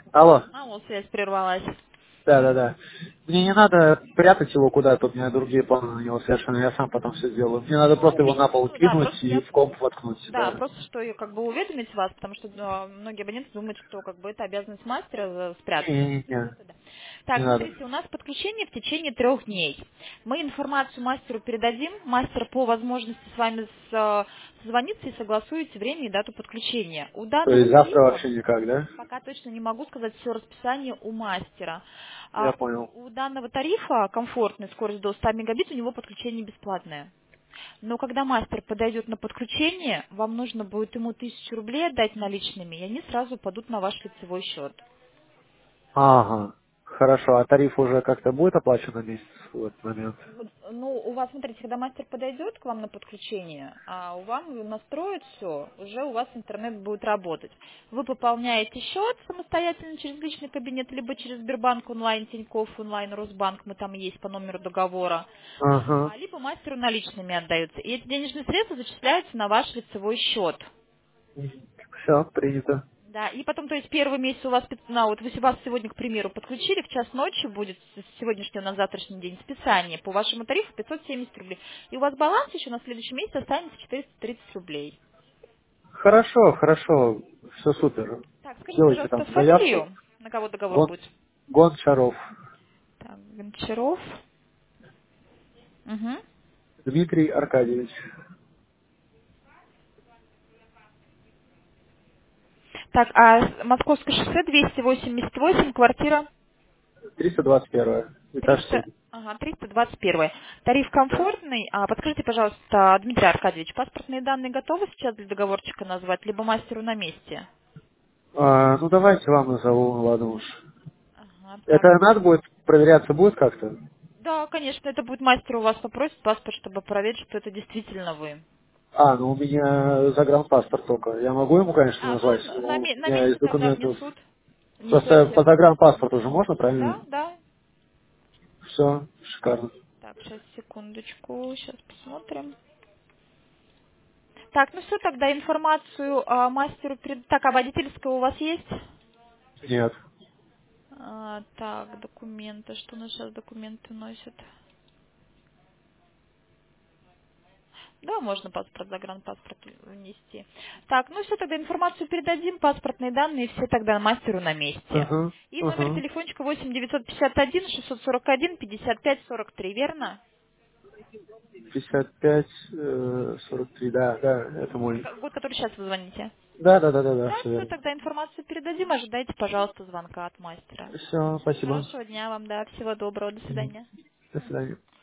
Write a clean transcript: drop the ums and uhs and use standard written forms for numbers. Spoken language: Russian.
Алло. Вот связь прервалась. Да. Мне не надо прятать его куда-то, у меня другие планы на него совершенно, я сам потом все сделаю. Мне надо просто его на пол Ну да, кинуть просто и я, в комп воткнуть, да, да. просто что как бы уведомить вас, потому что многие абоненты думают, что как бы это обязанность мастера спрятать. Не, Это да. не Так, надо. смотрите, у нас подключение в течение 3 дней. Мы информацию мастеру передадим, мастер по возможности с вами созвонится и согласуете время и дату подключения. У То данного есть завтра тарифа вообще никак, да? пока точно не могу сказать все расписание у мастера. Я понял. У данного тарифа комфортной скорость до 100 мегабит, у него подключение бесплатное. Но когда мастер подойдет на подключение, вам нужно будет ему 1000 рублей отдать наличными, и они сразу падут на ваш лицевой счет. Ага. Хорошо, а тариф уже как-то будет оплачен на месяц в этот момент? Ну, у вас, смотрите, когда мастер подойдет к вам на подключение, а у вам настроит все, уже у вас интернет будет работать. Вы пополняете счет самостоятельно через личный кабинет, либо через Сбербанк онлайн, Тинькофф онлайн, Росбанк, мы там есть по номеру договора, Ага. либо мастеру наличными отдаются. И эти денежные средства зачисляются на ваш лицевой счет. Все, принято. Да, и потом, то есть первый месяц у вас, вот вы вас сегодня, к примеру, подключили, в час ночи будет с сегодняшнего на завтрашний день списание по вашему тарифу 570 рублей. И у вас баланс еще на следующий месяц останется 430 рублей. Хорошо. Все супер. Так, скажите, Делайте пожалуйста, там заявку. фамилию, на кого договор Гон, будет. Гончаров Так, Гончаров. Угу. Дмитрий Аркадьевич. Так, Московское шоссе 288, квартира 321. Этаж 300, 7. 321. Тариф Да. комфортный. Подскажите, пожалуйста, Дмитрий Аркадьевич, паспортные данные готовы сейчас для договорчика назвать, либо мастеру на месте? Ну давайте вам назову, ладно уж. Ага, Это так. надо будет проверяться будет как-то? Да, конечно, это будет мастер у вас попросит паспорт, чтобы проверить, что это действительно вы. Ну у меня загранпаспорт только. Я могу ему, конечно, назвать, Ну, но у на меня из месте тогда документов... внесут. Просто по Несете. загранпаспорту уже можно, правильно? Да, да. Все, шикарно. Так, сейчас, секундочку, сейчас посмотрим. Так, ну все, тогда информацию мастеру Так, а водительская у вас есть? Нет. Так, документы. Что у нас сейчас документы носят? Да, можно паспорт, загранпаспорт внести. Так, ну все, тогда информацию передадим, паспортные данные, все тогда мастеру на месте. Ага, И номер ага. телефончика 8 951 641 55 43, верно? 55, 43, да, это мой. Год, который сейчас вы звоните. Да, Да, все все, верно. тогда информацию передадим, ожидайте, пожалуйста, звонка от мастера. Все, спасибо. Хорошего дня вам, да, всего доброго, до Мгм. свидания. До свидания.